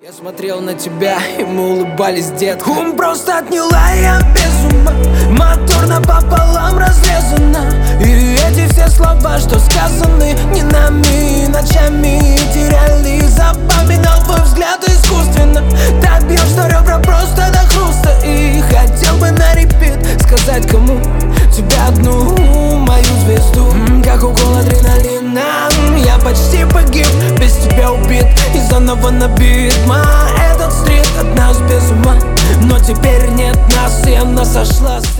Я смотрел на тебя, и мы улыбались, детка. Ум просто отняла, я без ума. Мотор напополам разрезана. И эти все слова, что сказаны не нами, ночами теряли. Запоминал твой взгляд искусственно. Так бьешь, что ребра просто до хруста. И хотел бы на репит сказать кому тебя одну, мою звезду. Как укол адреналина, я почти погиб, без тебя убит и заново набит. Этот стрит от нас без ума, но теперь нет нас, и она сошла.